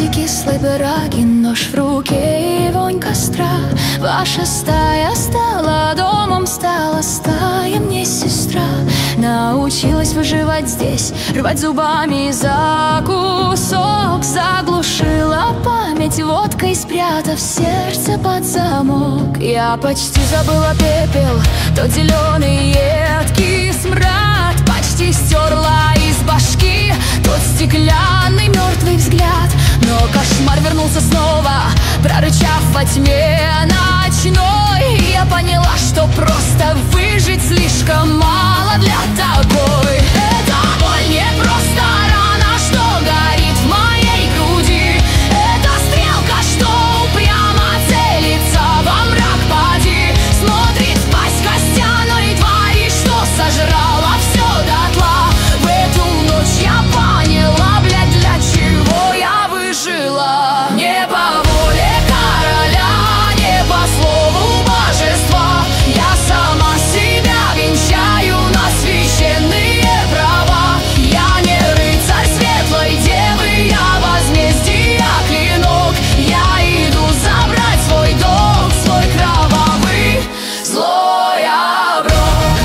Сладкий кислый пирог и нож в руке, и вонь костра. Ваша стая стала домом, стала стая мне сестра. Научилась выживать здесь, рвать зубами за кусок. Заглушила память водкой, спрятав сердце под замок. Я почти забыла пепел, тот зеленый едкий смрад. Почти стерла из башки тот стеклянный мертвый взгляд. Но кошмар вернулся снова, прорычав во тьме ночной. Я поняла, что просто выжить слишком мало для такой. Эта боль не просто рана, что горит в моей груди. Это стрелка, что упрямо целится во мрак. Поди, смотрит в пасть костяной твари, что сожрала все дотла. В эту ночь я поняла, блядь, для чего я выжила. Не по воле короля, не по слову божества. Я сама себя венчаю на священные права. Я не рыцарь светлой девы, я возмездия клинок. Я иду забрать свой долг, свой кровавый злой оброк.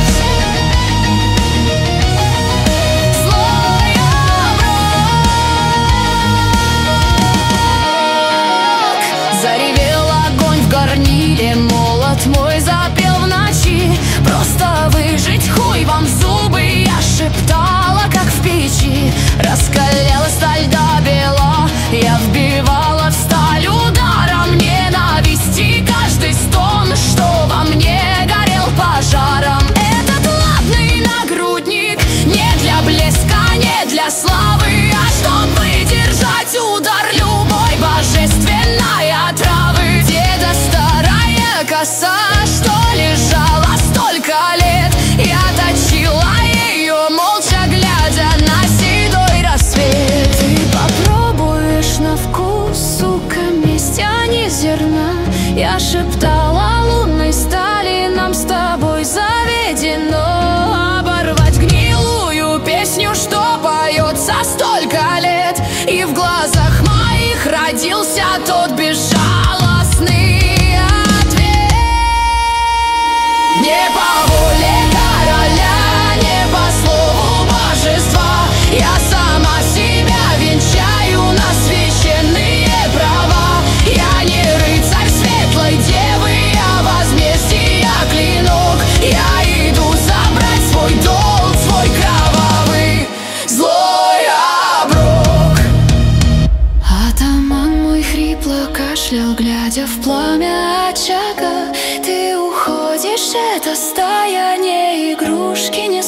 Злой оброк. Заревел огонь в горниле, молот мой запел в ночи. Просто выжить, хуй вам в зубы, я шептала, как в печи. Раскаляла сталь до бела, я вбивала в сталь ударом ненависти. Каждый стон, что во мне горел пожаром. Этот ладный нагрудник не для блеска, не для славы, а чтоб выдержать удар любой божественной отравы. Деда старая коса, что лежала столько лет, я точила ее, молча глядя на седой рассвет. Ты попробуешь на вкус, сука, месть, а не зерна. Я шептала лунной стали, нам с тобой заведено оборвать гнилую песню, что поется столько лет. И в глазах моих родился тот безжалостный ответ. Не по воле короля, не по слову божества. Я сама себя венчаю на священные права. Я не рыцарь светлой девы, я возмездия клинок. Я иду забрать свой долг, свой кровавый злой оброк. Атаман мой хрипло кашлял, глядя в пламя очага. Ты уходишь, это стая, не игрушки, не